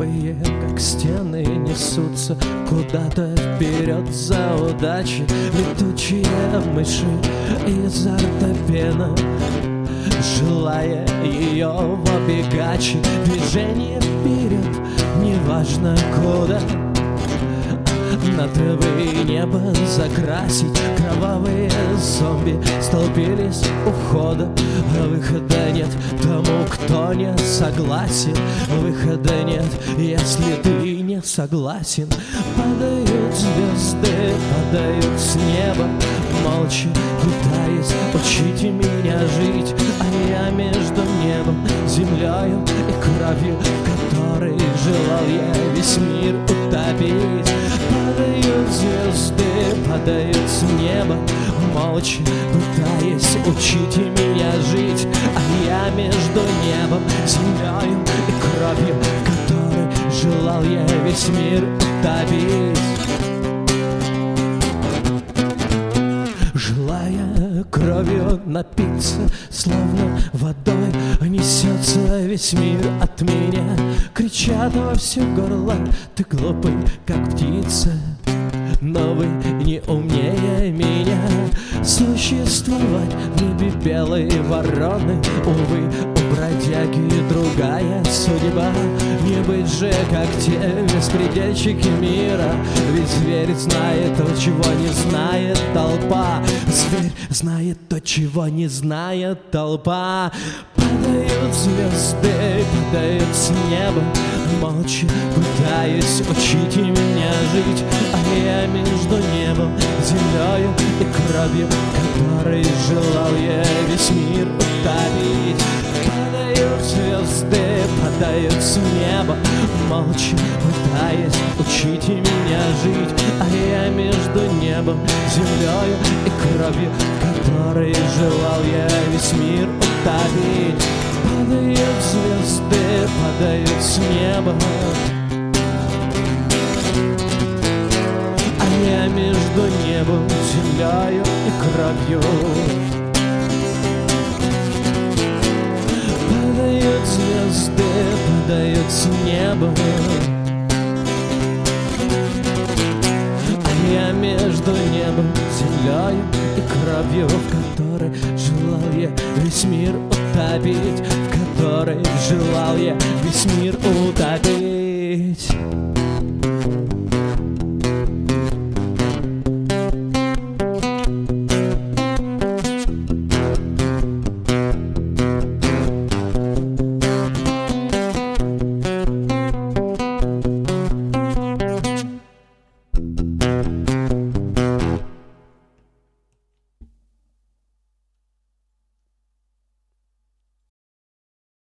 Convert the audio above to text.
Слепые, как стены, несутся куда-то вперед за удачей. Летучие мыши изо рта пена, желая ее в обегаче. Движение вперед, неважно куда. На травы небо закрасить. Кровавые зомби столпились у входа. Выхода нет тому, кто не согласен. Выхода нет, если ты не согласен. Падают звезды, падают с неба, молча пытаясь учить меня жить. А я между небом, землею и кровью, в которой желал я весь мир утопить. Падают звезды, падают с неба, молча пытаясь учить меня жить. А я между небом, землею и кровью, в которой желал я весь мир утопить. Желая кровью напиться, словно водой несется весь мир от меня. Кричат во все горло: ты глупый, как птица, но вы не умнее меня. Существовать в небе белой вороны, увы, у бродяги другая судьба. Не быть же, как те беспредельщики мира, ведь зверь знает то, чего не знает толпа. Зверь знает то, чего не знает толпа. Падают звезды, падают с неба, молча пытаясь учить меня жить. А я между небом, землею и кровью, которой желал я весь мир утопить. Падают звезды, падают с неба, молча пытаясь учить меня жить. А я между небом, землею и кровью, которой желал я весь мир утопить. Падают звезды, падают с неба, а я между небом, землею и кровью. Падают звезды, падают с неба, а я между небом, землею и кровью, в которой желал я весь мир утопить, в которой желал я весь мир утопить.